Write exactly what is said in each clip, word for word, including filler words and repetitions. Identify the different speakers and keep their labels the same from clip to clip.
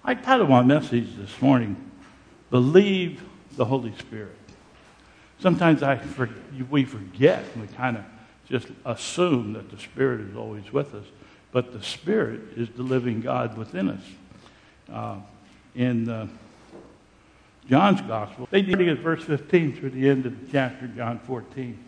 Speaker 1: I titled my message this morning, Believe the Holy Spirit. Sometimes I for, we forget, and we kind of just assume that the Spirit is always with us, but the Spirit is the living God within us. Uh, in uh, John's Gospel, they did at verse fifteen through the end of the chapter, John fourteen.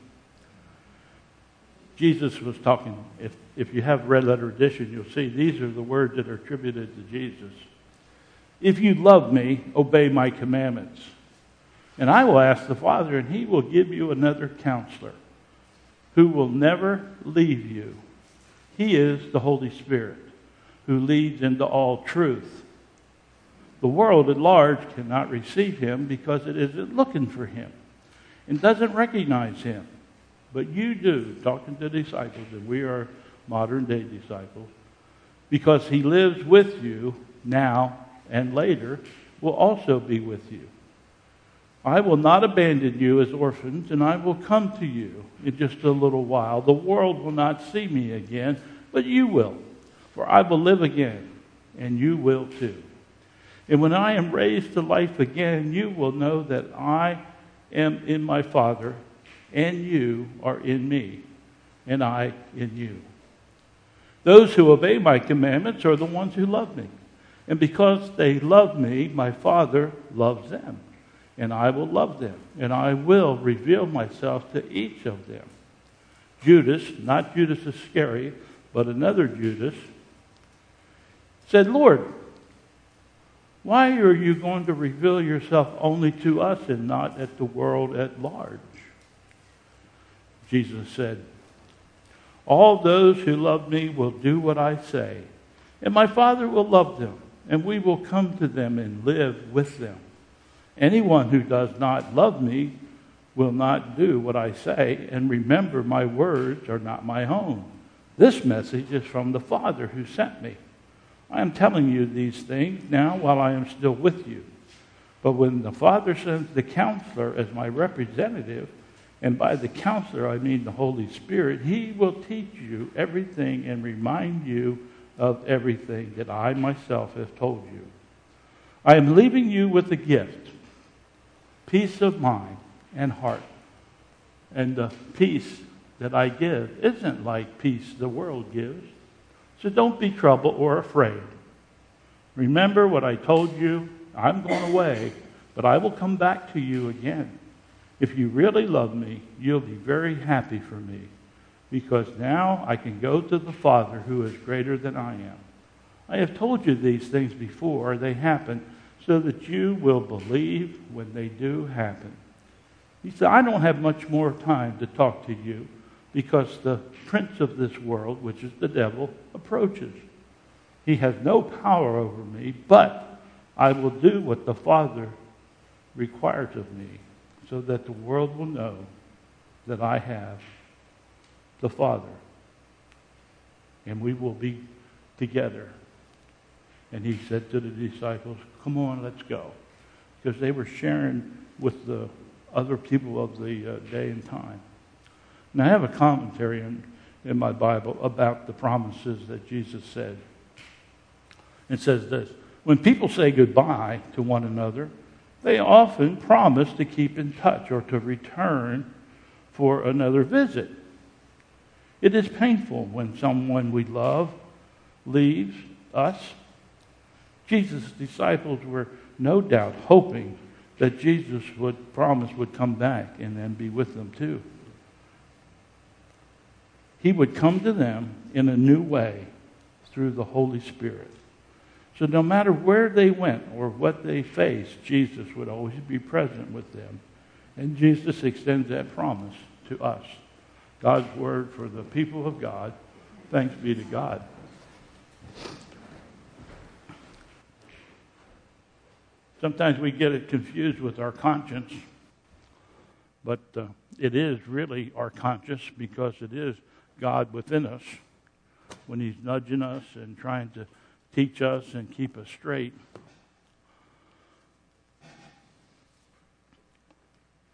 Speaker 1: Jesus was talking. If, if you have red letter edition, you'll see these are the words that are attributed to Jesus. If you love me, obey my commandments. And I will ask the Father, and he will give you another counselor who will never leave you. He is the Holy Spirit who leads into all truth. The world at large cannot receive him because it isn't looking for him and doesn't recognize him. But you do, talking to disciples, and we are modern day disciples, because he lives with you now and later will also be with you. I will not abandon you as orphans, and I will come to you in just a little while. The world will not see me again, but you will, for I will live again, and you will too. And when I am raised to life again, you will know that I am in my Father, and you are in me, and I in you. Those who obey my commandments are the ones who love me. And because they love me, my Father loves them. And I will love them. And I will reveal myself to each of them. Judas, not Judas Iscariot, but another Judas, said, Lord, why are you going to reveal yourself only to us and not at the world at large? Jesus said, all those who love me will do what I say. And my Father will love them. And we will come to them and live with them. Anyone who does not love me will not do what I say, and remember, my words are not my own. This message is from the Father who sent me. I am telling you these things now while I am still with you. But when the Father sends the Counselor as my representative, and by the Counselor I mean the Holy Spirit, he will teach you everything and remind you of everything that I myself have told you. I am leaving you with a gift, peace of mind and heart. And the peace that I give isn't like peace the world gives. So don't be troubled or afraid. Remember what I told you. I'm going away, but I will come back to you again. If you really love me, you'll be very happy for me, because now I can go to the Father who is greater than I am. I have told you these things before they happen, so that you will believe when they do happen. He said, I don't have much more time to talk to you, because the prince of this world, which is the devil, approaches. He has no power over me, but I will do what the Father requires of me, so that the world will know that I have the Father, and we will be together. And he said to the disciples, come on, let's go. Because they were sharing with the other people of the uh, day and time. And I have a commentary in, in my Bible about the promises that Jesus said. It says this, when people say goodbye to one another, they often promise to keep in touch or to return for another visit. It is painful when someone we love leaves us. Jesus' disciples were no doubt hoping that Jesus would promise would come back and then be with them too. He would come to them in a new way through the Holy Spirit. So no matter where they went or what they faced, Jesus would always be present with them. And Jesus extends that promise to us. God's word for the people of God. Thanks be to God. Sometimes we get it confused with our conscience, but uh, it is really our conscience, because it is God within us when he's nudging us and trying to teach us and keep us straight.